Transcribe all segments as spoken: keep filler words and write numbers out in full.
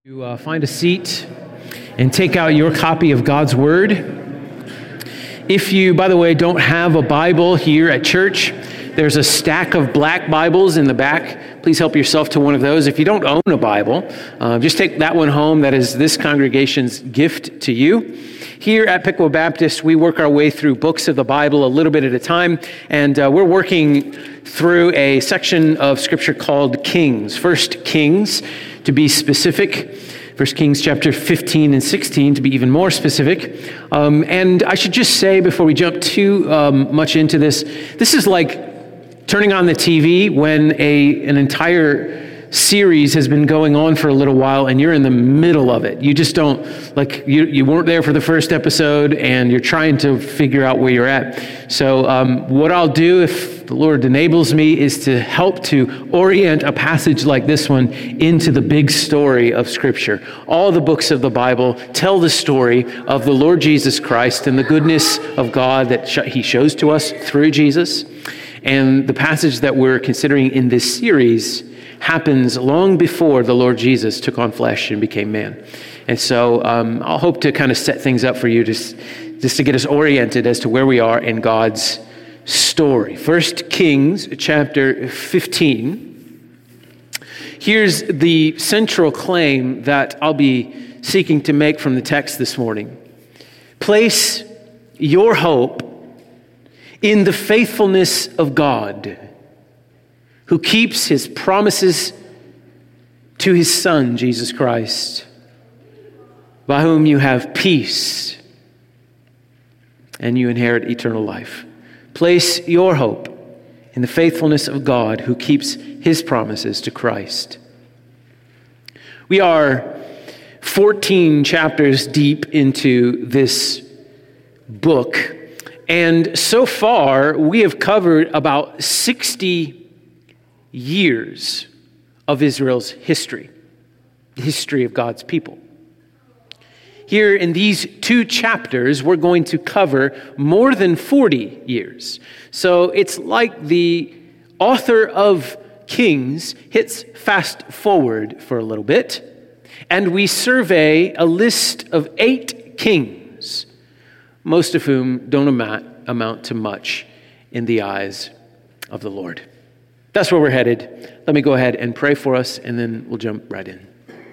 You uh, find a seat and take out your copy of God's Word. If you, by the way, don't have a Bible here at church, there's a stack of black Bibles in the back. Please help yourself to one of those. If you don't own a Bible, uh, just take that one home. That is this congregation's gift to you. Here at Piqua Baptist, we work our way through books of the Bible a little bit at a time, and uh, we're working through a section of Scripture called Kings. First Kings, to be specific. First Kings chapter fifteen and sixteen, to be even more specific. Um, and I should just say, before we jump too um, much into this, this is like turning on the T V when a an entire series has been going on for a little while and you're in the middle of it. You just don't, like, you, you weren't there for the first episode and you're trying to figure out where you're at. So um, what I'll do, if the Lord enables me, is to help to orient a passage like this one into the big story of Scripture. All the books of the Bible tell the story of the Lord Jesus Christ and the goodness of God that He shows to us through Jesus. And the passage that we're considering in this series happens long before the Lord Jesus took on flesh and became man. And so um, I'll hope to kind of set things up for you just, just to get us oriented as to where we are in God's story. First Kings chapter fifteen. Here's the central claim that I'll be seeking to make from the text this morning. Place your hope in the faithfulness of God, who keeps His promises to His Son, Jesus Christ, by whom you have peace and you inherit eternal life. Place your hope in the faithfulness of God, who keeps His promises to Christ. We are fourteen chapters deep into this book, and so far we have covered about sixty years of Israel's history, the history of God's people. Here in these two chapters, we're going to cover more than forty years. So it's like the author of Kings hits fast forward for a little bit, and we survey a list of eight kings, most of whom don't amount, amount to much in the eyes of the Lord. That's where we're headed. Let me go ahead and pray for us, and then we'll jump right in.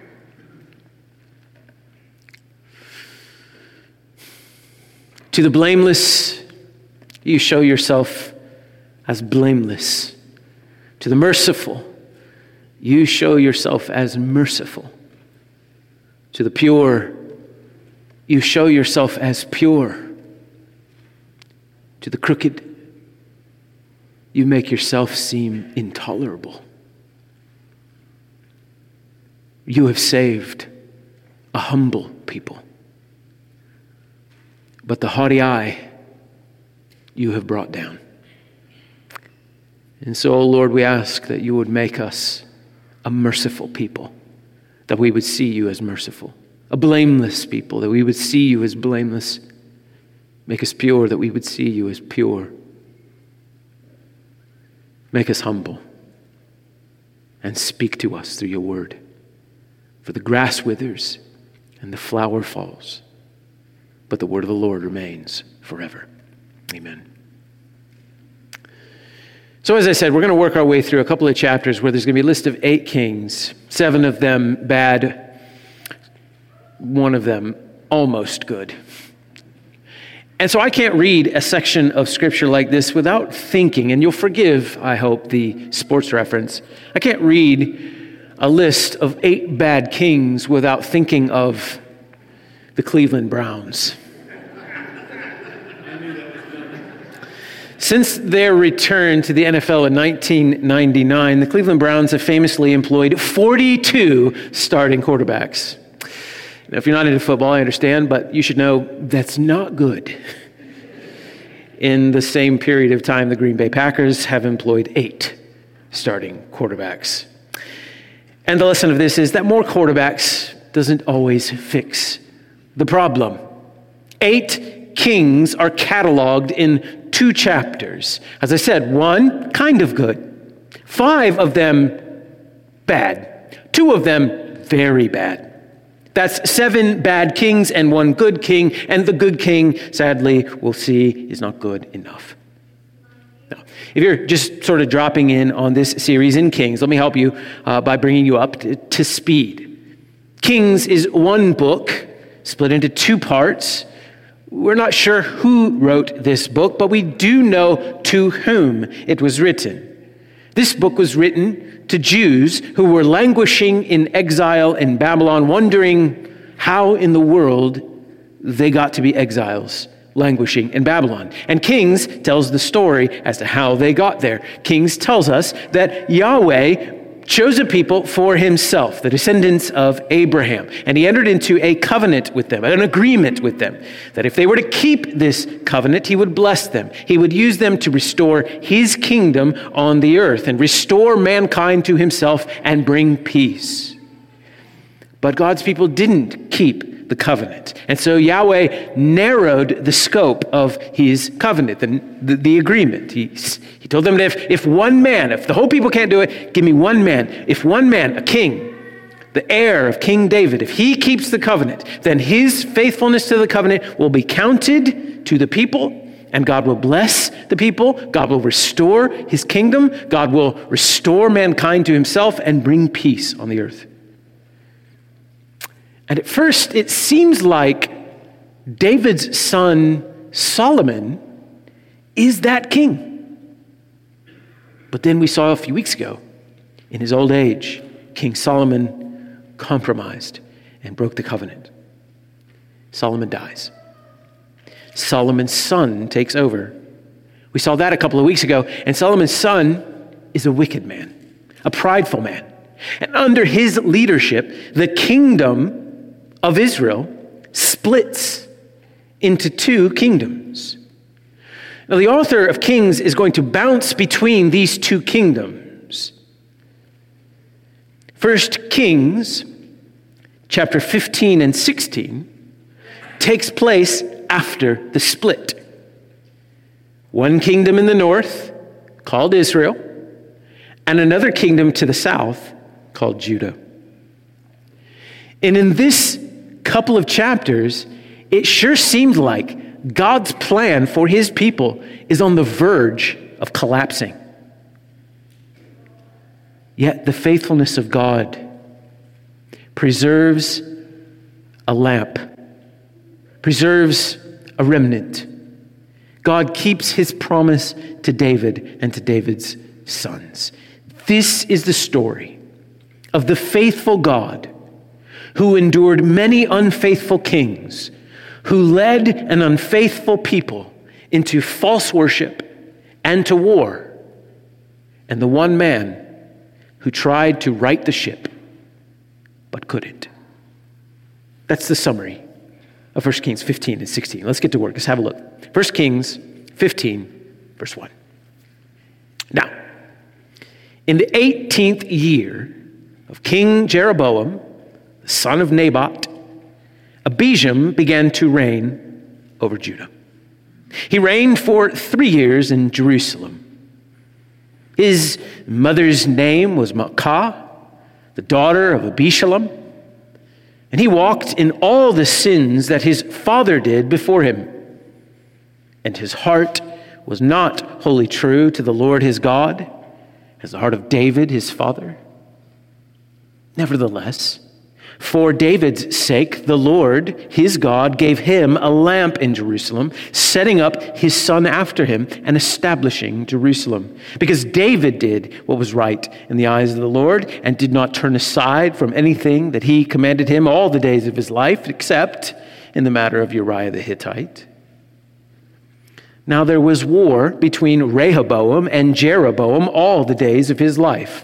To the blameless, you show yourself as blameless. To the merciful, you show yourself as merciful. To the pure, you show yourself as pure. To the crooked, you make yourself seem intolerable. You have saved a humble people, but the haughty eye you have brought down. And so, O Lord, we ask that you would make us a merciful people, that we would see you as merciful, a blameless people, that we would see you as blameless. Make us pure, that we would see you as pure. Make us humble and speak to us through your word. For the grass withers and the flower falls, but the word of the Lord remains forever. Amen. So as I said, we're going to work our way through a couple of chapters where there's going to be a list of eight kings, seven of them bad, one of them almost good. And so I can't read a section of Scripture like this without thinking, and you'll forgive, I hope, the sports reference. I can't read a list of eight bad kings without thinking of the Cleveland Browns. Since their return to the N F L in nineteen ninety-nine, the Cleveland Browns have famously employed forty-two starting quarterbacks. Now, if you're not into football, I understand, but you should know that's not good. In the same period of time, the Green Bay Packers have employed eight starting quarterbacks. And the lesson of this is that more quarterbacks doesn't always fix the problem. Eight kings are cataloged in two chapters. As I said, one kind of good. Five of them bad. Two of them very bad. That's seven bad kings and one good king, and the good king, sadly, we'll see, is not good enough. Now, if you're just sort of dropping in on this series in Kings, let me help you uh, by bringing you up to, to speed. Kings is one book split into two parts. We're not sure who wrote this book, but we do know to whom it was written. This book was written to Jews who were languishing in exile in Babylon, wondering how in the world they got to be exiles, languishing in Babylon. And Kings tells the story as to how they got there. Kings tells us that Yahweh chose a people for himself, the descendants of Abraham. And he entered into a covenant with them, an agreement with them, that if they were to keep this covenant, he would bless them. He would use them to restore his kingdom on the earth and restore mankind to himself and bring peace. But God's people didn't keep the covenant. And so Yahweh narrowed the scope of his covenant, the, the, the agreement. He, he told them that if, if one man, if the whole people can't do it, give me one man. If one man, a king, the heir of King David, if he keeps the covenant, then his faithfulness to the covenant will be counted to the people, and God will bless the people. God will restore his kingdom. God will restore mankind to himself and bring peace on the earth. And at first, it seems like David's son, Solomon, is that king. But then we saw a few weeks ago, in his old age, King Solomon compromised and broke the covenant. Solomon dies. Solomon's son takes over. We saw that a couple of weeks ago, and Solomon's son is a wicked man, a prideful man. And under his leadership, the kingdom of Israel splits into two kingdoms. Now, the author of Kings is going to bounce between these two kingdoms. First Kings, chapter fifteen and sixteen, takes place after the split. One kingdom in the north, called Israel, and another kingdom to the south, called Judah. And in this couple of chapters, it sure seemed like God's plan for his people is on the verge of collapsing. Yet the faithfulness of God preserves a lamp, preserves a remnant. God keeps his promise to David and to David's sons. This is the story of the faithful God who endured many unfaithful kings, who led an unfaithful people into false worship and to war, and the one man who tried to right the ship but couldn't. That's the summary of First Kings fifteen and sixteen. Let's get to work. Let's have a look. First Kings fifteen, verse one. Now, in the eighteenth year of King Jeroboam, the son of Naboth, Abijam began to reign over Judah. He reigned for three years in Jerusalem. His mother's name was Maacah, the daughter of Abishalom, and he walked in all the sins that his father did before him. And his heart was not wholly true to the Lord his God, as the heart of David his father. Nevertheless, for David's sake, the Lord, his God, gave him a lamp in Jerusalem, setting up his son after him and establishing Jerusalem. Because David did what was right in the eyes of the Lord and did not turn aside from anything that he commanded him all the days of his life, except in the matter of Uriah the Hittite. Now there was war between Rehoboam and Jeroboam all the days of his life.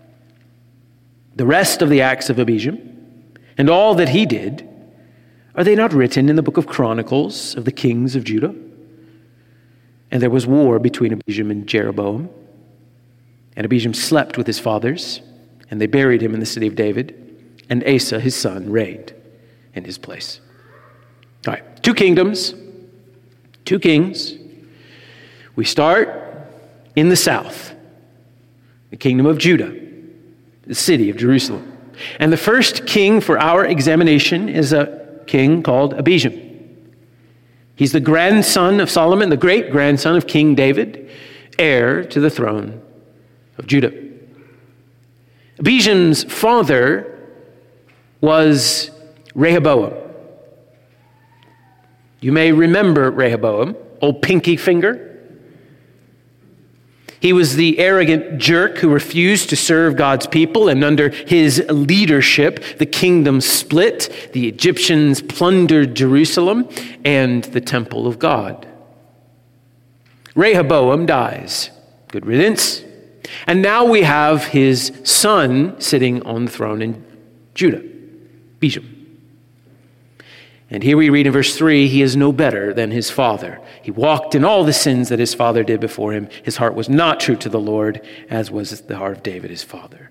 The rest of the acts of Abijam, and all that he did, are they not written in the book of Chronicles of the kings of Judah? And there was war between Abijam and Jeroboam. And Abijam slept with his fathers, and they buried him in the city of David. And Asa, his son, reigned in his place. All right, two kingdoms, two kings. We start in the south, the kingdom of Judah, the city of Jerusalem. And the first king for our examination is a king called Abijam. He's the grandson of Solomon, the great-grandson of King David, heir to the throne of Judah. Abijam's father was Rehoboam. You may remember Rehoboam, old pinky finger. He was the arrogant jerk who refused to serve God's people, and under his leadership, the kingdom split. The Egyptians plundered Jerusalem and the temple of God. Rehoboam dies. Good riddance. And now we have his son sitting on the throne in Judah, Abijam. And here we read in verse three, he is no better than his father. He walked in all the sins that his father did before him. His heart was not true to the Lord, as was the heart of David, his father.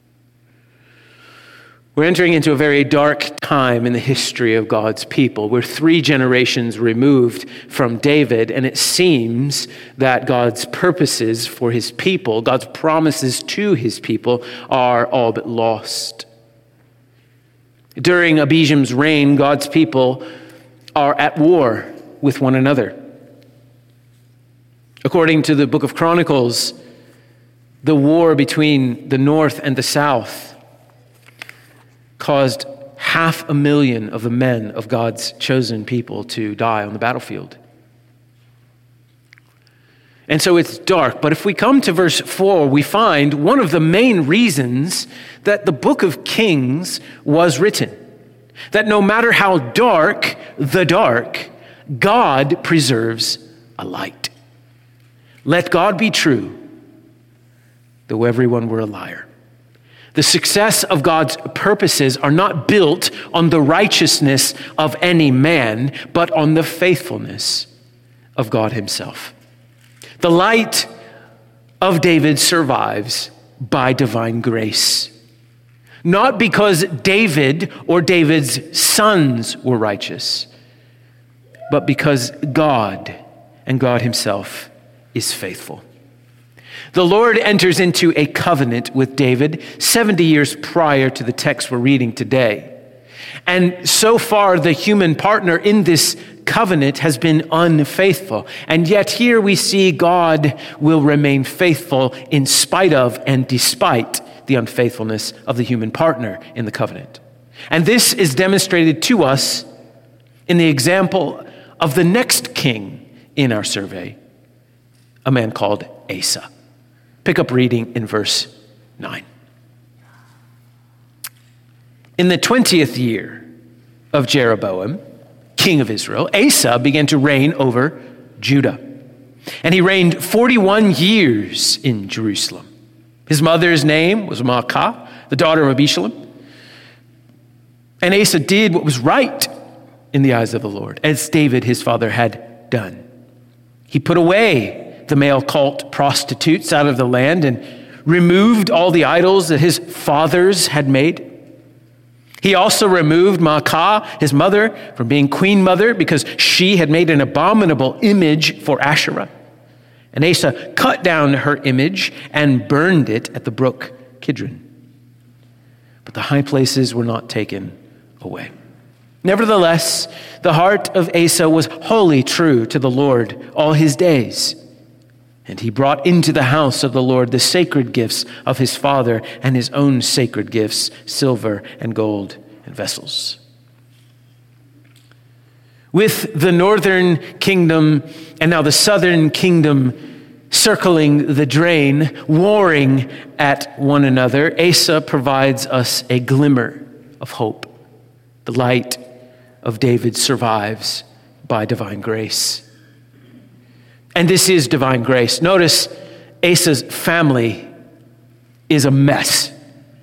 We're entering into a very dark time in the history of God's people. We're three generations removed from David, and it seems that God's purposes for his people, God's promises to his people, are all but lost. During Abijam's reign, God's people are at war with one another. According to the book of Chronicles, the war between the north and the south caused half a million of the men of God's chosen people to die on the battlefield. And so it's dark. But if we come to verse four, we find one of the main reasons that the book of Kings was written. That no matter how dark the dark, God preserves a light. Let God be true, though everyone were a liar. The success of God's purposes are not built on the righteousness of any man, but on the faithfulness of God himself. The light of David survives by divine grace. Not because David or David's sons were righteous, but because God and God himself is faithful. The Lord enters into a covenant with David seventy years prior to the text we're reading today. And so far, the human partner in this covenant has been unfaithful. And yet here we see God will remain faithful in spite of and despite the unfaithfulness of the human partner in the covenant. And this is demonstrated to us in the example of the next king in our survey, a man called Asa. Pick up reading in verse nine. In the twentieth year of Jeroboam, king of Israel, Asa began to reign over Judah. And he reigned forty-one years in Jerusalem. His mother's name was Maacah, the daughter of Abishalom. And Asa did what was right in the eyes of the Lord, as David his father had done. He put away the male cult prostitutes out of the land and removed all the idols that his fathers had made. He also removed Maacah, his mother, from being queen mother because she had made an abominable image for Asherah. And Asa cut down her image and burned it at the brook Kidron. But the high places were not taken away. Nevertheless, the heart of Asa was wholly true to the Lord all his days. And he brought into the house of the Lord the sacred gifts of his father and his own sacred gifts, silver and gold and vessels. With the northern kingdom and now the southern kingdom circling the drain, warring at one another, Asa provides us a glimmer of hope. The light of David survives by divine grace. And this is divine grace. Notice Asa's family is a mess.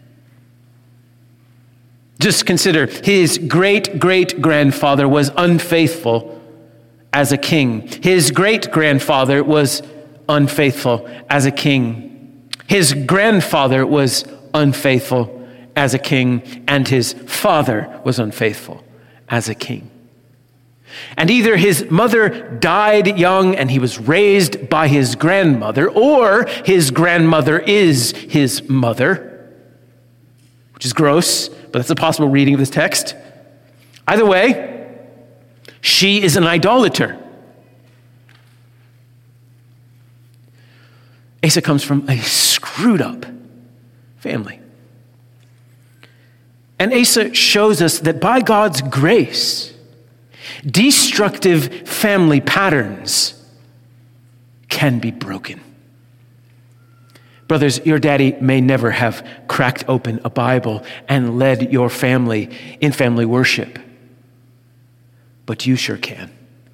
Just consider, his great-great-grandfather was unfaithful as a king. His great-grandfather was unfaithful as a king. His grandfather was unfaithful as a king, and his father was unfaithful as a king. And either his mother died young and he was raised by his grandmother, or his grandmother is his mother, which is gross, but that's a possible reading of this text. Either way, she is an idolater. Asa comes from a screwed up family. And Asa shows us that by God's grace, destructive family patterns can be broken. Brothers, your daddy may never have cracked open a Bible and led your family in family worship, but you sure can.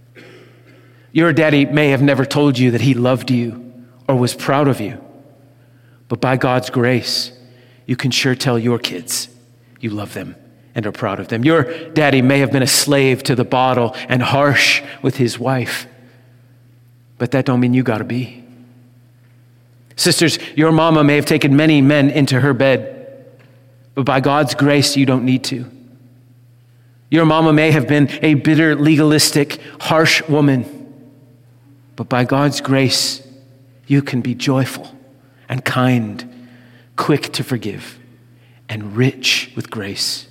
Your daddy may have never told you that he loved you or was proud of you, but by God's grace, you can sure tell your kids you love them and are proud of them. Your daddy may have been a slave to the bottle and harsh with his wife, but that don't mean you gotta be. Sisters, your mama may have taken many men into her bed, but by God's grace, you don't need to. Your mama may have been a bitter, legalistic, harsh woman, but by God's grace, you can be joyful and kind, quick to forgive, and rich with grace.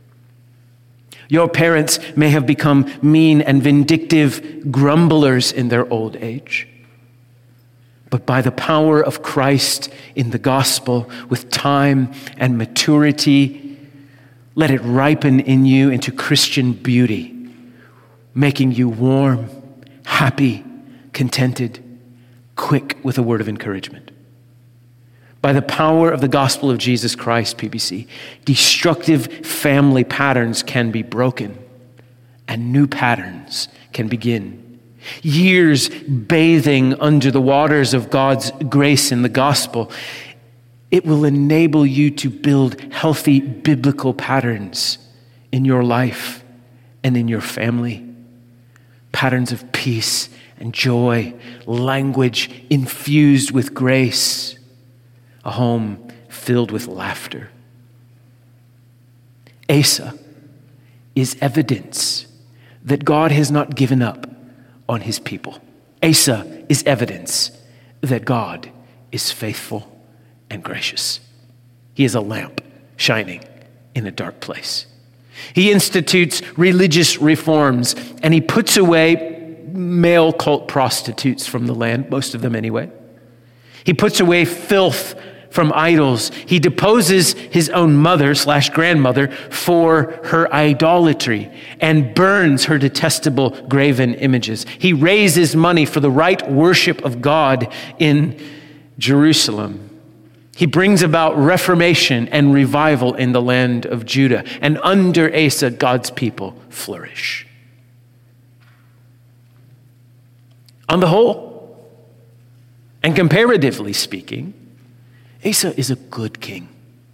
Your parents may have become mean and vindictive grumblers in their old age. But by the power of Christ in the gospel, with time and maturity, let it ripen in you into Christian beauty, making you warm, happy, contented, quick with a word of encouragement. By the power of the gospel of Jesus Christ, P B C, destructive family patterns can be broken and new patterns can begin. Years bathing under the waters of God's grace in the gospel, it will enable you to build healthy biblical patterns in your life and in your family. Patterns of peace and joy, language infused with grace, a home filled with laughter. Asa is evidence that God has not given up on his people. Asa is evidence that God is faithful and gracious. He is a lamp shining in a dark place. He institutes religious reforms and he puts away male cult prostitutes from the land, most of them anyway. He puts away filth from idols. He deposes his own mother slash grandmother for her idolatry and burns her detestable graven images. He raises money for the right worship of God in Jerusalem. He brings about reformation and revival in the land of Judah. And under Asa, God's people flourish. On the whole, and comparatively speaking, Asa is a good king.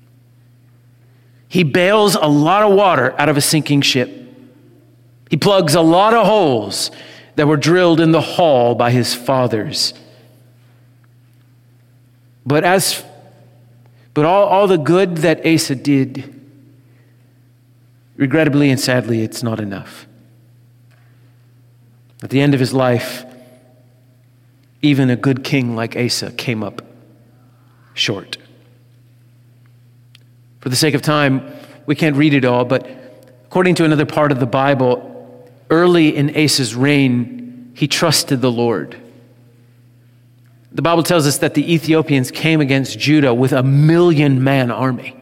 He bails a lot of water out of a sinking ship. He plugs a lot of holes that were drilled in the hall by his fathers. But as but all, all the good that Asa did, regrettably and sadly, it's not enough. At the end of his life, even a good king like Asa came up short. For the sake of time, we can't read it all, but according to another part of the Bible, early in Asa's reign, he trusted the Lord. The Bible tells us that the Ethiopians came against Judah with a million man army.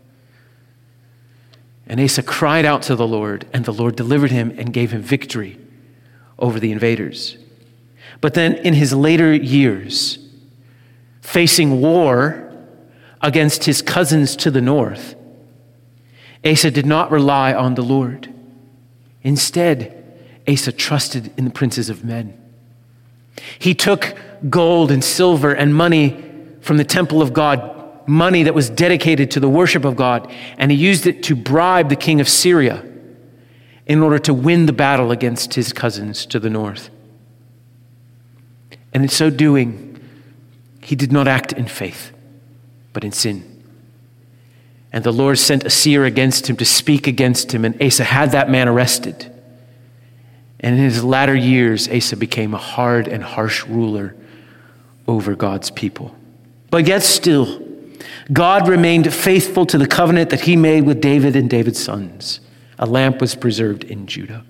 And Asa cried out to the Lord, and the Lord delivered him and gave him victory over the invaders. But then in his later years, facing war against his cousins to the north, Asa did not rely on the Lord. Instead, Asa trusted in the princes of men. He took gold and silver and money from the temple of God, money that was dedicated to the worship of God, and he used it to bribe the king of Syria in order to win the battle against his cousins to the north. And in so doing, he did not act in faith, but in sin. And the Lord sent a seer against him to speak against him, and Asa had that man arrested. And in his latter years, Asa became a hard and harsh ruler over God's people. But yet still, God remained faithful to the covenant that he made with David and David's sons. A lamp was preserved in Judah.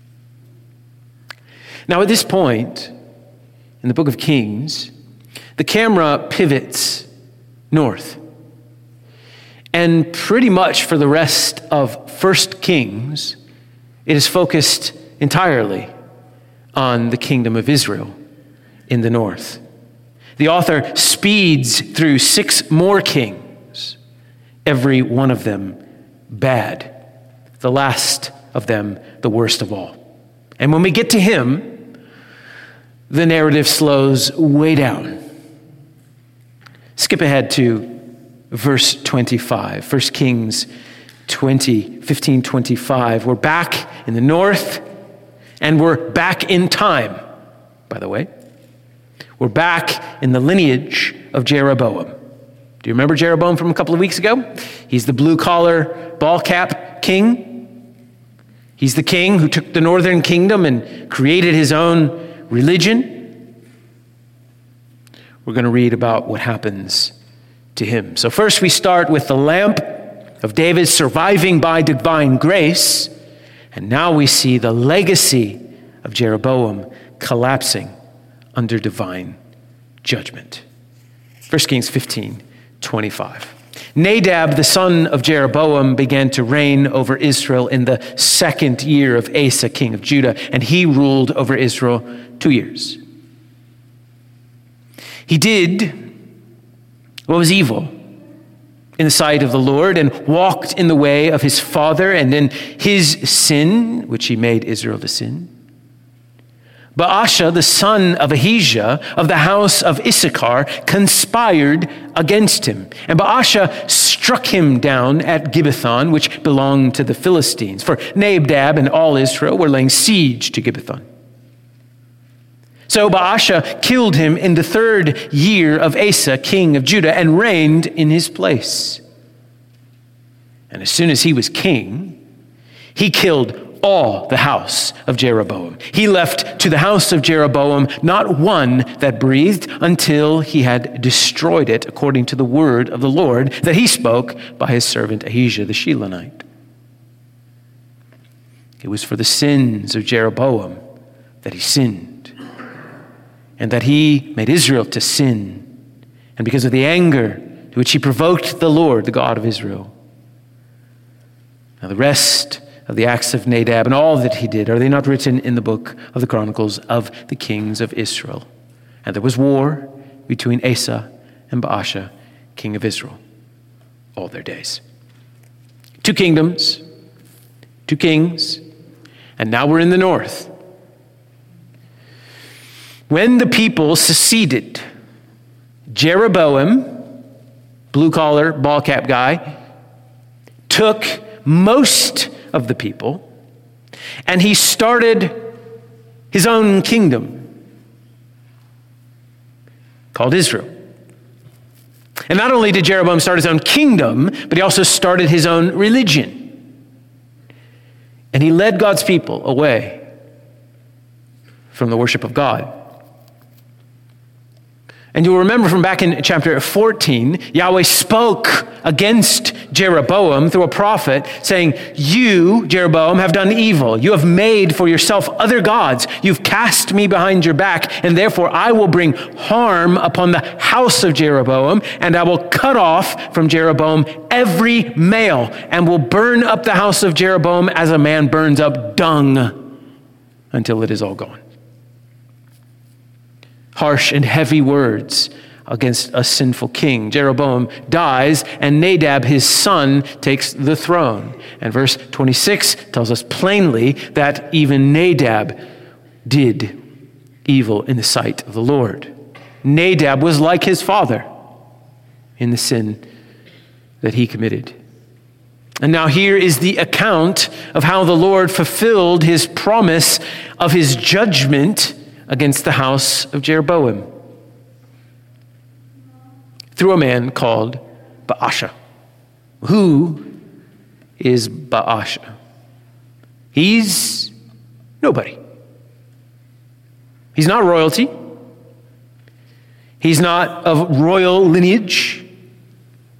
Now at this point, in the book of Kings, the camera pivots north. And pretty much for the rest of First Kings, it is focused entirely on the kingdom of Israel in the north. The author speeds through six more kings, every one of them bad, the last of them the worst of all. And when we get to him, the narrative slows way down. Skip ahead to verse twenty-five, First Kings twenty, fifteen, twenty-five. We're back in the north, and we're back in time, by the way. We're back in the lineage of Jeroboam. Do you remember Jeroboam from a couple of weeks ago? He's the blue-collar, ball-cap king. He's the king who took the northern kingdom and created his own religion. We're going to read about what happens to him. So first we start with the lamp of David surviving by divine grace, and now we see the legacy of Jeroboam collapsing under divine judgment. First Kings fifteen, twenty-five. Nadab, the son of Jeroboam, began to reign over Israel in the second year of Asa, king of Judah, and he ruled over Israel two years. He did what was evil in the sight of the Lord and walked in the way of his father and in his sin, which he made Israel to sin. Baasha, the son of Ahijah of the house of Issachar, conspired against him. And Baasha struck him down at Gibbethon, which belonged to the Philistines. For Nadab and all Israel were laying siege to Gibbethon. So Baasha killed him in the third year of Asa, king of Judah, and reigned in his place. And as soon as he was king, he killed all the house of Jeroboam. He left to the house of Jeroboam not one that breathed until he had destroyed it, according to the word of the Lord that he spoke by his servant Ahijah the Shilonite. It was for the sins of Jeroboam that he sinned, and that he made Israel to sin, and because of the anger to which he provoked the Lord, the God of Israel. Now the rest of the acts of Nadab and all that he did, are they not written in the book of the Chronicles of the kings of Israel? And there was war between Asa and Baasha, king of Israel, all their days. Two kingdoms, two kings, and now we're in the north. When the people seceded, Jeroboam, blue-collar, ball-cap guy, took most of the people, and he started his own kingdom called Israel. And not only did Jeroboam start his own kingdom, but he also started his own religion. And he led God's people away from the worship of God. And you'll remember from back in chapter fourteen, Yahweh spoke against Jeroboam through a prophet saying, "You, Jeroboam, have done evil. You have made for yourself other gods. You've cast me behind your back, and therefore I will bring harm upon the house of Jeroboam, and I will cut off from Jeroboam every male, and will burn up the house of Jeroboam as a man burns up dung until it is all gone." Harsh and heavy words against a sinful king. Jeroboam dies, and Nadab, his son, takes the throne. And verse twenty-six tells us plainly that even Nadab did evil in the sight of the Lord. Nadab was like his father in the sin that he committed. And now here is the account of how the Lord fulfilled his promise of his judgment against the house of Jeroboam through a man called Baasha. Who is Baasha? He's nobody. He's not royalty. He's not of royal lineage.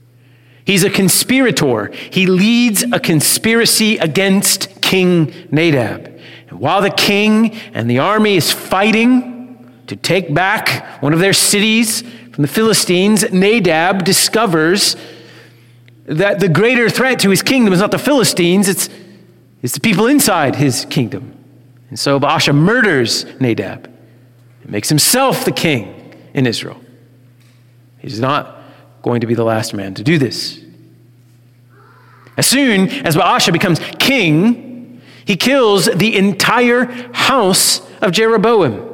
He's a conspirator. He leads a conspiracy against King Nadab. And while the king and the army is fighting to take back one of their cities from the Philistines, Nadab discovers that the greater threat to his kingdom is not the Philistines, it's, it's the people inside his kingdom. And so Baasha murders Nadab and makes himself the king in Israel. He's not going to be the last man to do this. As soon as Baasha becomes king, he kills the entire house of Jeroboam.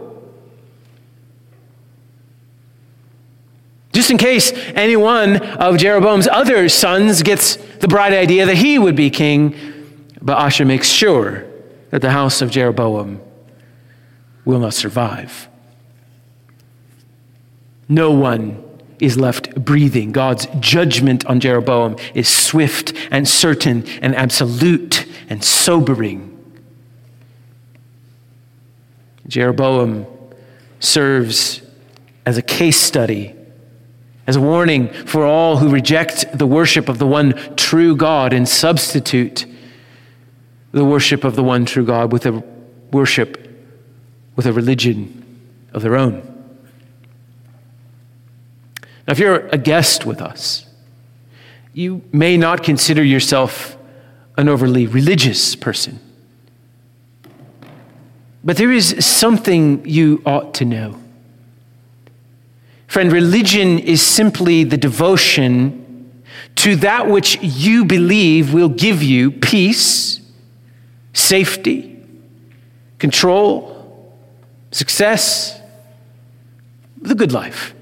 Just in case any one of Jeroboam's other sons gets the bright idea that he would be king, Baasha makes sure that the house of Jeroboam will not survive. No one is left breathing. God's judgment on Jeroboam is swift and certain and absolute and sobering. Jeroboam serves as a case study, as a warning for all who reject the worship of the one true God and substitute the worship of the one true God with a worship, with a religion of their own. Now, if you're a guest with us, you may not consider yourself an overly religious person. But there is something you ought to know. Friend, religion is simply the devotion to that which you believe will give you peace, safety, control, success, the good life.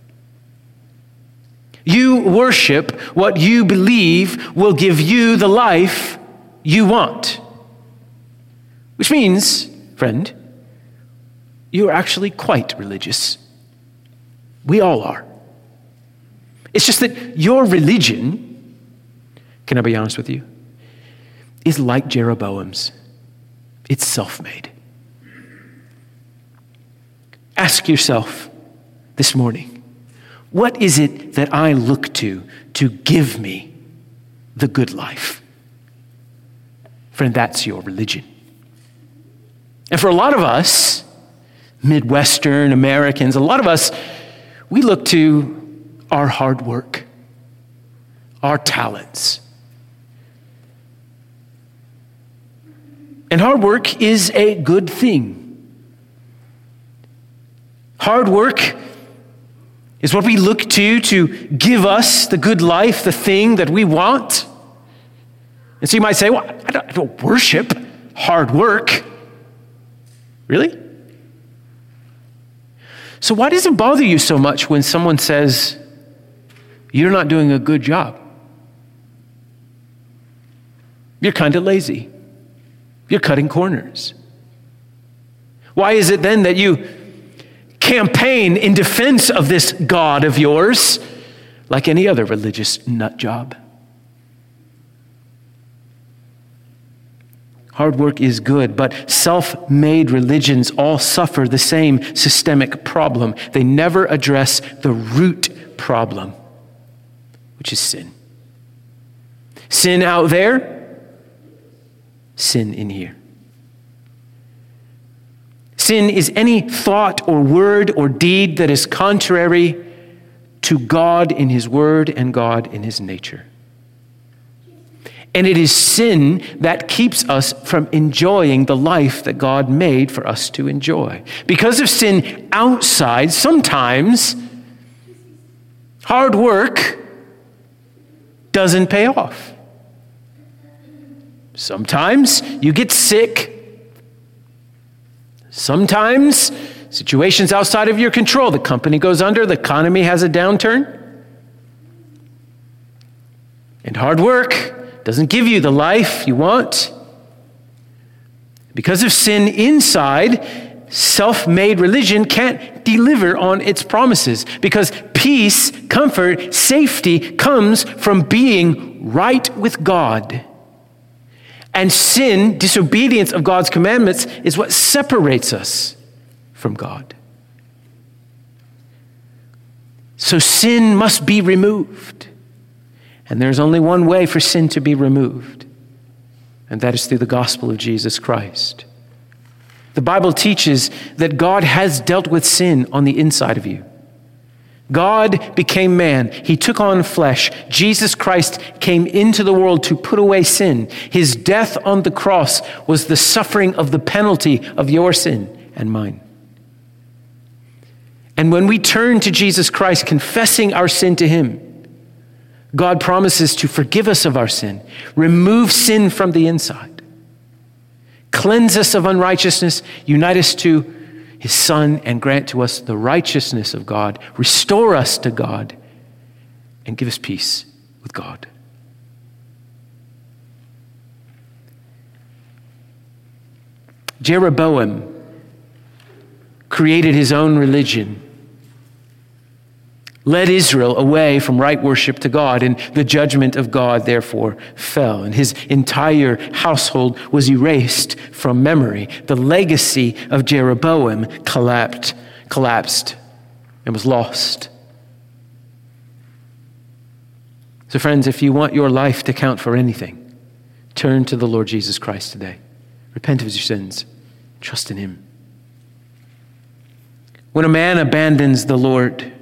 You worship what you believe will give you the life you want. Which means, friend, you are actually quite religious. We all are. It's just that your religion, can I be honest with you, is like Jeroboam's. It's self-made. Ask yourself this morning, what is it that I look to to give me the good life? Friend, that's your religion. And for a lot of us, Midwestern Americans, a lot of us, we look to our hard work, our talents. And hard work is a good thing. Hard work is what we look to to give us the good life, the thing that we want. And so you might say, well, I don't, I don't worship hard work. Really? So why does it bother you so much when someone says, you're not doing a good job? You're kind of lazy. You're cutting corners. Why is it then that you campaign in defense of this God of yours like any other religious nut job? Hard work is good, but self-made religions all suffer the same systemic problem. They never address the root problem, which is sin. Sin out there, sin in here. Sin is any thought or word or deed that is contrary to God in His word and God in His nature. And it is sin that keeps us from enjoying the life that God made for us to enjoy. Because of sin outside, sometimes hard work doesn't pay off. Sometimes you get sick. Sometimes situations outside of your control. The company goes under, the economy has a downturn. And hard work doesn't give you the life you want. Because of sin inside, self-made religion can't deliver on its promises. Because peace, comfort, safety comes from being right with God. And sin, disobedience of God's commandments, is what separates us from God. So sin must be removed. And there's only one way for sin to be removed, and that is through the gospel of Jesus Christ. The Bible teaches that God has dealt with sin on the inside of you. God became man. He took on flesh. Jesus Christ came into the world to put away sin. His death on the cross was the suffering of the penalty of your sin and mine. And when we turn to Jesus Christ, confessing our sin to him, God promises to forgive us of our sin, remove sin from the inside, cleanse us of unrighteousness, unite us to his Son, and grant to us the righteousness of God, restore us to God, and give us peace with God. Jeroboam created his own religion, led Israel away from right worship to God, and the judgment of God therefore fell, and his entire household was erased from memory. The legacy of Jeroboam collapsed, collapsed and was lost. So friends, if you want your life to count for anything, turn to the Lord Jesus Christ today. Repent of your sins. Trust in him. When a man abandons the Lord,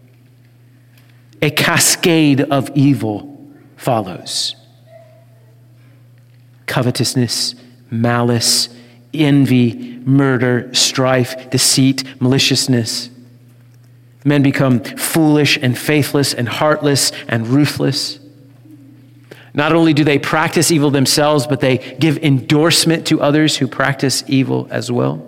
a cascade of evil follows. Covetousness, malice, envy, murder, strife, deceit, maliciousness. Men become foolish and faithless and heartless and ruthless. Not only do they practice evil themselves, but they give endorsement to others who practice evil as well.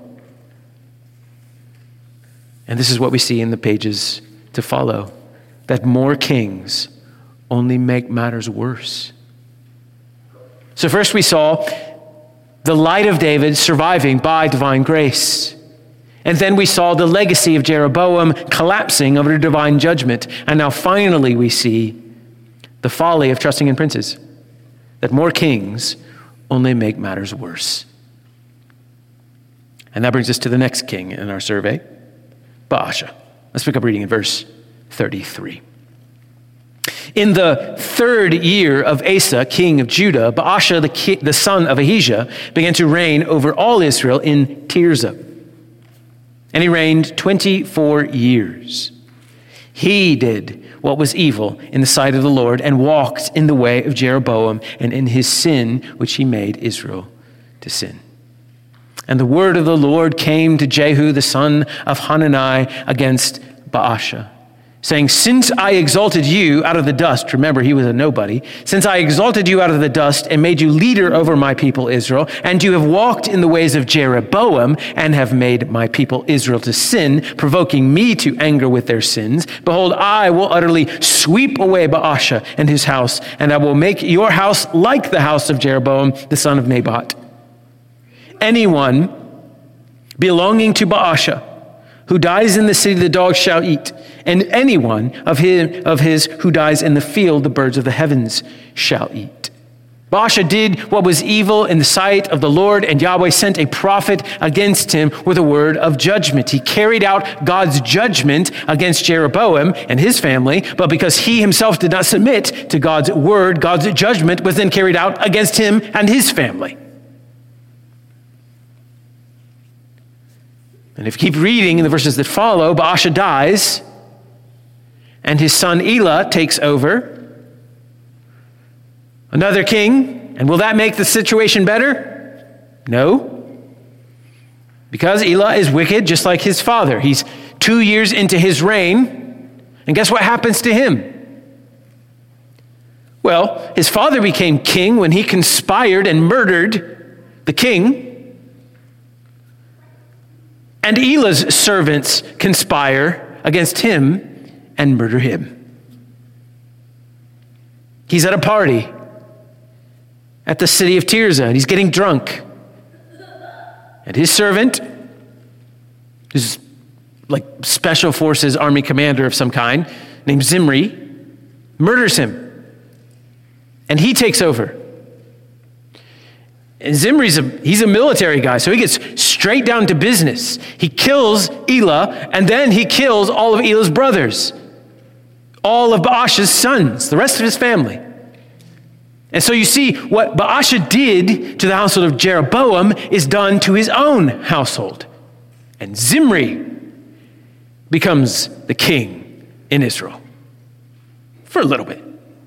And this is what we see in the pages to follow, that more kings only make matters worse. So first we saw the light of David surviving by divine grace. And then we saw the legacy of Jeroboam collapsing under divine judgment. And now finally we see the folly of trusting in princes, that more kings only make matters worse. And that brings us to the next king in our survey, Baasha. Let's pick up reading in verse thirty-three. In the third year of Asa, king of Judah, Baasha, the, ki- the son of Ahijah, began to reign over all Israel in Tirzah. And he reigned twenty-four years. He did what was evil in the sight of the Lord and walked in the way of Jeroboam and in his sin, which he made Israel to sin. And the word of the Lord came to Jehu, the son of Hanani, against Baasha, saying, since I exalted you out of the dust, remember he was a nobody, since I exalted you out of the dust and made you leader over my people Israel, and you have walked in the ways of Jeroboam and have made my people Israel to sin, provoking me to anger with their sins, behold, I will utterly sweep away Baasha and his house, and I will make your house like the house of Jeroboam, the son of Nebat. Anyone belonging to Baasha who dies in the city, the dogs shall eat, and anyone of his, of his who dies in the field, the birds of the heavens shall eat. Baasha did what was evil in the sight of the Lord, and Yahweh sent a prophet against him with a word of judgment. He carried out God's judgment against Jeroboam and his family, but because he himself did not submit to God's word, God's judgment was then carried out against him and his family. And if you keep reading in the verses that follow, Baasha dies, and his son Elah takes over, another king. And will that make the situation better? No. Because Elah is wicked, just like his father. He's two years into his reign, and guess what happens to him? Well, his father became king when he conspired and murdered the king. And Elah's servants conspire against him and murder him. He's at a party at the city of Tirzah, and he's getting drunk. And his servant, who's like special forces army commander of some kind, named Zimri, murders him. And he takes over. And Zimri's a, he's a military guy, so he gets straight down to business. He kills Elah, and then he kills all of Elah's brothers, all of Baasha's sons, the rest of his family. And so you see, what Baasha did to the household of Jeroboam is done to his own household. And Zimri becomes the king in Israel for a little bit.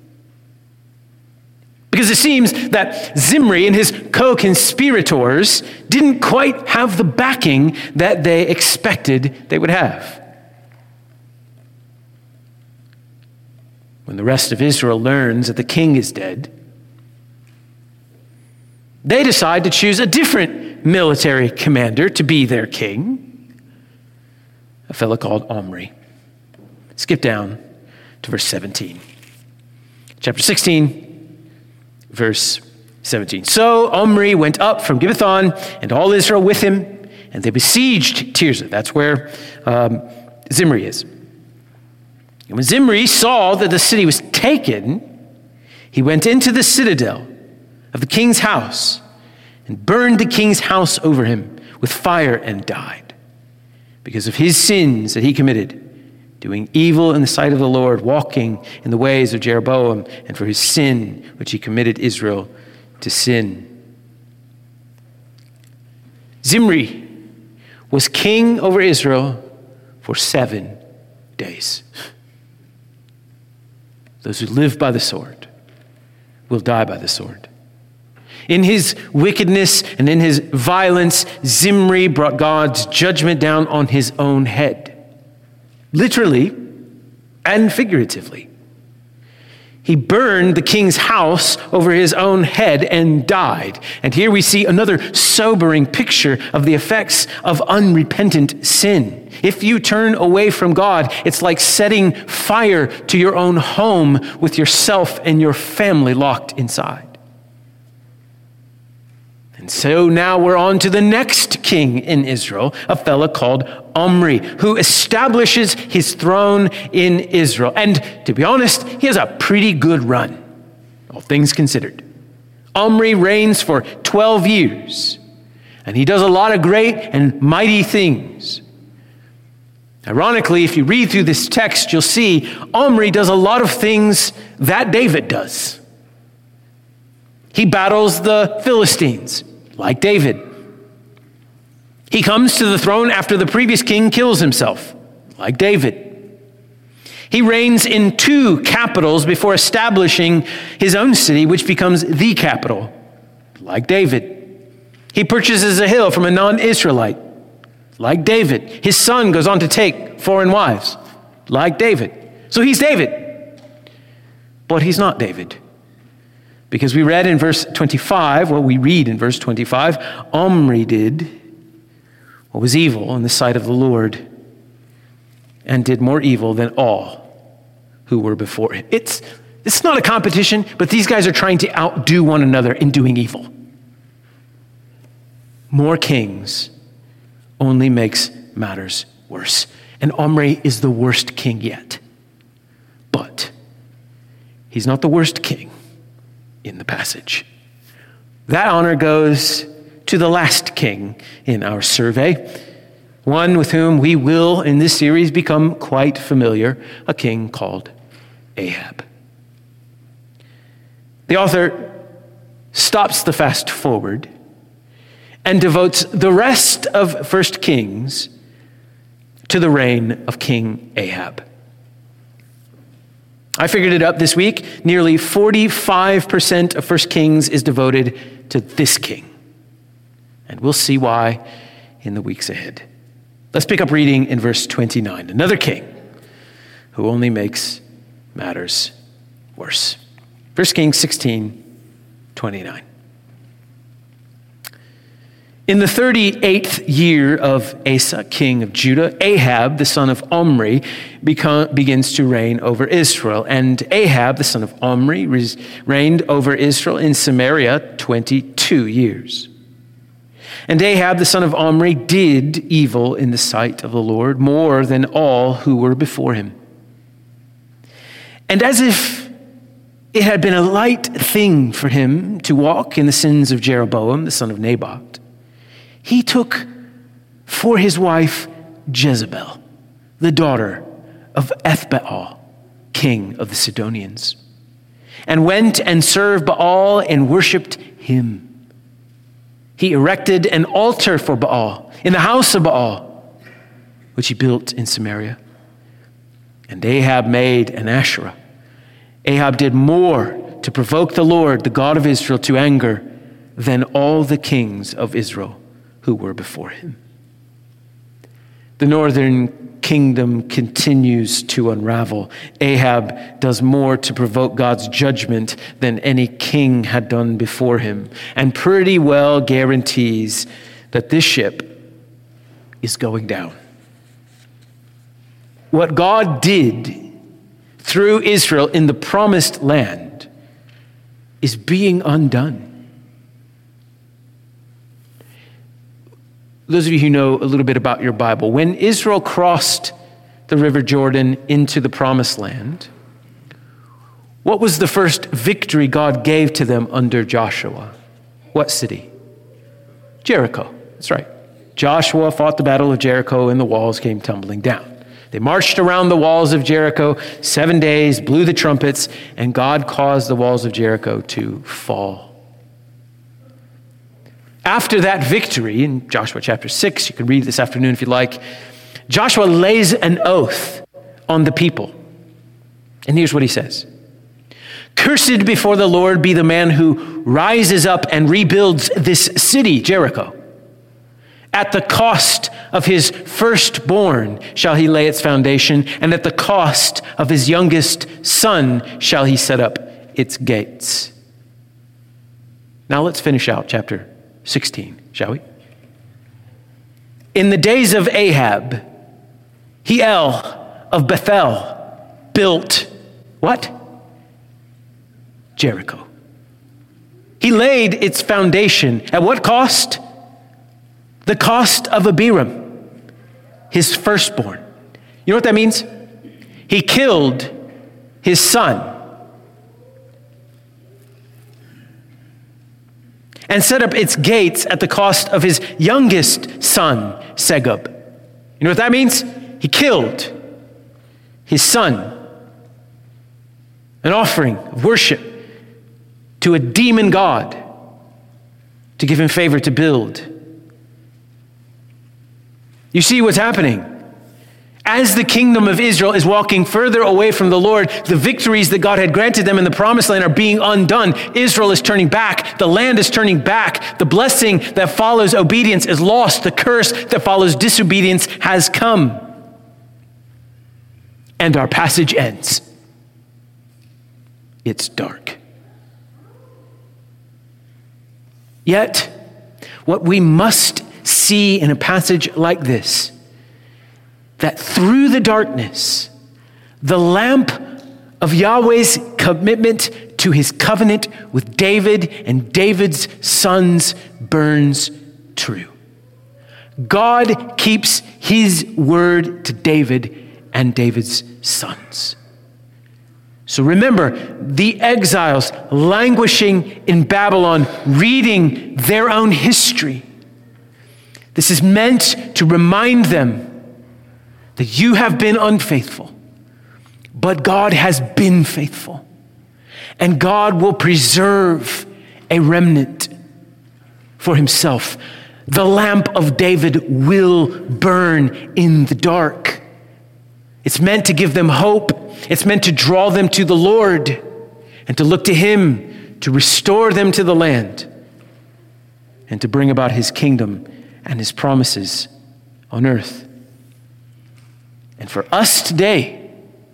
Because it seems that Zimri and his co-conspirators didn't quite have the backing that they expected they would have. When the rest of Israel learns that the king is dead, they decide to choose a different military commander to be their king, a fellow called Omri. Skip down to verse seventeen. Chapter sixteen, verse seventeen. So Omri went up from Gibbethon, and all Israel with him, and they besieged Tirzah. That's where um, Zimri is. And when Zimri saw that the city was taken, he went into the citadel of the king's house and burned the king's house over him with fire and died because of his sins that he committed, doing evil in the sight of the Lord, walking in the ways of Jeroboam, and for his sin which he committed Israel to sin. Zimri was king over Israel for seven days. Those who live by the sword will die by the sword. In his wickedness and in his violence, Zimri brought God's judgment down on his own head, literally and figuratively. He burned the king's house over his own head and died. And here we see another sobering picture of the effects of unrepentant sin. If you turn away from God, it's like setting fire to your own home with yourself and your family locked inside. And so now we're on to the next king in Israel, a fellow called Omri, who establishes his throne in Israel. And to be honest, he has a pretty good run, all things considered. Omri reigns for twelve years, and he does a lot of great and mighty things. Ironically, if you read through this text, you'll see Omri does a lot of things that David does. He battles the Philistines, like David. He comes to the throne after the previous king kills himself, like David. He reigns in two capitals before establishing his own city, which becomes the capital, like David. He purchases a hill from a non-Israelite, like David. His son goes on to take foreign wives, like David. So he's David, but he's not David. Because we read in verse twenty-five, well, we read in verse twenty-five, Omri did what was evil in the sight of the Lord and did more evil than all who were before him. It's, it's not a competition, but these guys are trying to outdo one another in doing evil. More kings only makes matters worse. And Omri is the worst king yet. But he's not the worst king in the passage. That honor goes to the last king in our survey, one with whom we will, in this series, become quite familiar, a king called Ahab. The author stops the fast forward and devotes the rest of First Kings to the reign of King Ahab. I figured it up this week. Nearly forty-five percent of First Kings is devoted to this king. And we'll see why in the weeks ahead. Let's pick up reading in verse twenty-nine. Another king who only makes matters worse. First Kings sixteen, twenty-nine. In the thirty-eighth year of Asa, king of Judah, Ahab, the son of Omri, become, begins to reign over Israel. And Ahab, the son of Omri, reigned over Israel in Samaria twenty-two years. And Ahab, the son of Omri, did evil in the sight of the Lord more than all who were before him. And as if it had been a light thing for him to walk in the sins of Jeroboam, the son of Nebat, he took for his wife Jezebel, the daughter of Ethbaal, king of the Sidonians. and went and served Baal and worshiped him. He erected an altar for Baal in the house of Baal, which he built in Samaria. And Ahab made an Asherah. Ahab did more to provoke the Lord, the God of Israel, to anger than all the kings of Israel who were before him. The northern kingdom continues to unravel. Ahab does more to provoke God's judgment than any king had done before him, and pretty well guarantees that this ship is going down. What God did through Israel in the promised land is being undone. Those of you who know a little bit about your Bible, when Israel crossed the River Jordan into the promised land, what was the first victory God gave to them under Joshua? What city? Jericho. That's right. Joshua fought the battle of Jericho and the walls came tumbling down. They marched around the walls of Jericho seven days, blew the trumpets, and God caused the walls of Jericho to fall. After that victory, in Joshua chapter six, you can read this afternoon if you like, Joshua lays an oath on the people. And here's what he says. Cursed before the Lord be the man who rises up and rebuilds this city, Jericho. At the cost of his firstborn shall he lay its foundation, and at the cost of his youngest son shall he set up its gates. Now let's finish out chapter sixteen, shall we? In the days of Ahab, Hiel of Bethel built what? Jericho. He laid its foundation at what cost? The cost of Abiram, his firstborn. You know what that means? He killed his son and set up its gates at the cost of his youngest son, Segub. You know what that means? He killed his son, an offering of worship to a demon god to give him favor to build. You see what's happening. As the kingdom of Israel is walking further away from the Lord, the victories that God had granted them in the promised land are being undone. Israel is turning back. The land is turning back. The blessing that follows obedience is lost. The curse that follows disobedience has come. And our passage ends. It's dark. Yet, what we must see in a passage like this, that through the darkness, the lamp of Yahweh's commitment to his covenant with David and David's sons burns true. God keeps his word to David and David's sons. So remember, the exiles languishing in Babylon, reading their own history. This is meant to remind them that you have been unfaithful, but God has been faithful. And God will preserve a remnant for himself. The lamp of David will burn in the dark. It's meant to give them hope. It's meant to draw them to the Lord and to look to him to restore them to the land and to bring about his kingdom and his promises on earth. And for us today,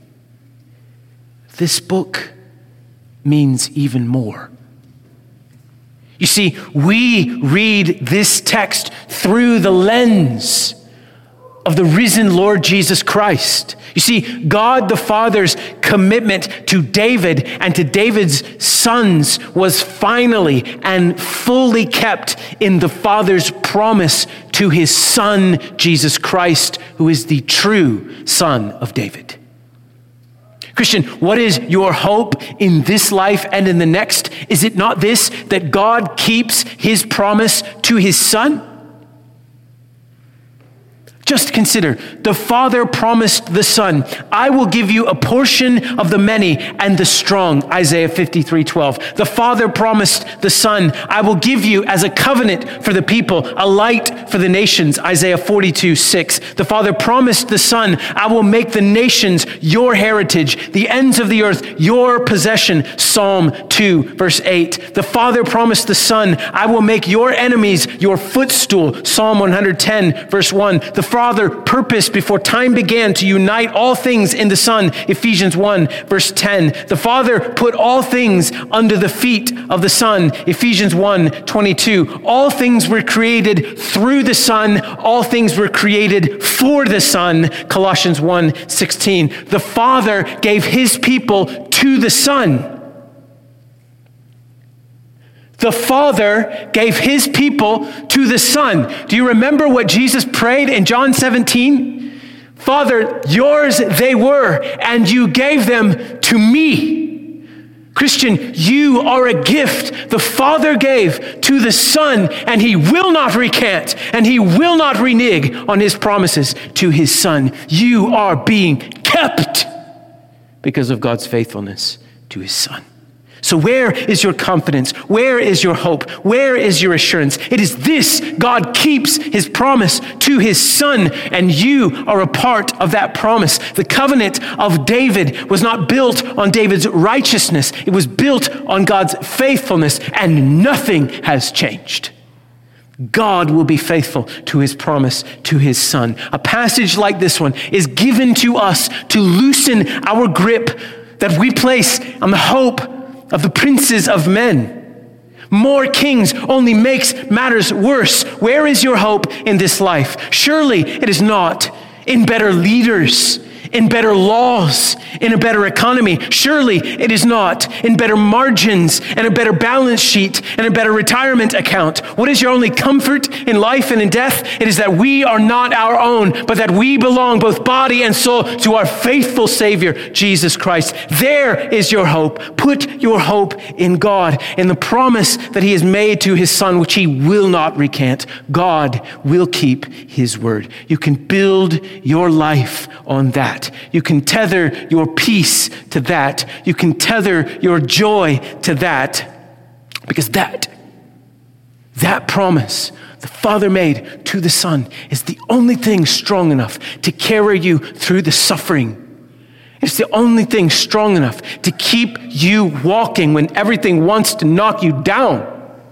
this book means even more. You see, we read this text through the lens of the risen Lord Jesus Christ. You see, God the Father's commitment to David and to David's sons was finally and fully kept in the Father's promise to his Son, Jesus Christ, who is the true Son of David. Christian, what is your hope in this life and in the next? Is it not this, that God keeps his promise to his Son? Just consider, the Father promised the Son, I will give you a portion of the many and the strong, Isaiah fifty-three twelve. The Father promised the Son, I will give you as a covenant for the people, a light for the nations, Isaiah forty-two six. The Father promised the Son, I will make the nations your heritage, the ends of the earth your possession, Psalm two verse eight. The Father promised the Son, I will make your enemies your footstool, Psalm one hundred ten verse one. The Father purposed before time began to unite all things in the Son, Ephesians one verse ten. The Father put all things under the feet of the Son, Ephesians one twenty-two. All things were created through the Son. All things were created for the Son, Colossians one sixteen. The Father gave his people to the Son. The Father gave his people to the Son. Do you remember what Jesus prayed in John seventeen? Father, yours they were, and you gave them to me. Christian, you are a gift the Father gave to the Son, and he will not recant, and he will not renege on his promises to his Son. You are being kept because of God's faithfulness to his Son. So where is your confidence? Where is your hope? Where is your assurance? It is this: God keeps his promise to his Son, and you are a part of that promise. The covenant of David was not built on David's righteousness. It was built on God's faithfulness, and nothing has changed. God will be faithful to his promise to his Son. A passage like this one is given to us to loosen our grip that we place on the hope of the princes of men. More kings only makes matters worse. Where is your hope in this life? Surely it is not in better leaders, in better laws, in a better economy. Surely it is not in better margins and a better balance sheet and a better retirement account. What is your only comfort in life and in death? It is that we are not our own, but that we belong both body and soul to our faithful Savior, Jesus Christ. There is your hope. Put your hope in God, in the promise that he has made to his Son, which he will not recant. God will keep his word. You can build your life on that. You can tether your peace to that. You can tether your joy to that, because that, that promise the Father made to the Son is the only thing strong enough to carry you through the suffering. It's the only thing strong enough to keep you walking when everything wants to knock you down.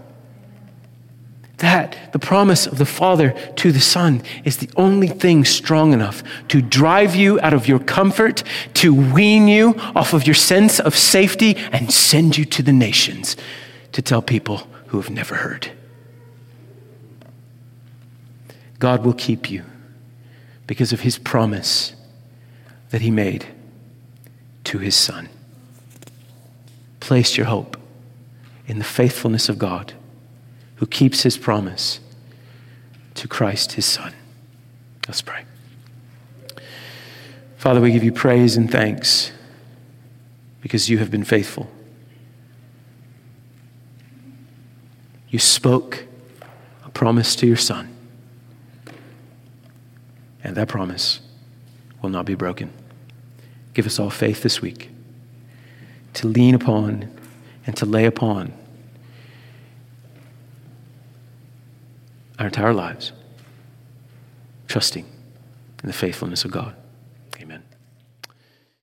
That, the promise of the Father to the Son, is the only thing strong enough to drive you out of your comfort, to wean you off of your sense of safety, and send you to the nations to tell people who have never heard. God will keep you because of his promise that he made to his Son. Place your hope in the faithfulness of God, who keeps his promise to Christ, his Son. Let's pray. Father, we give you praise and thanks because you have been faithful. You spoke a promise to your Son, and that promise will not be broken. Give us all faith this week to lean upon and to lay upon our entire lives, trusting in the faithfulness of God.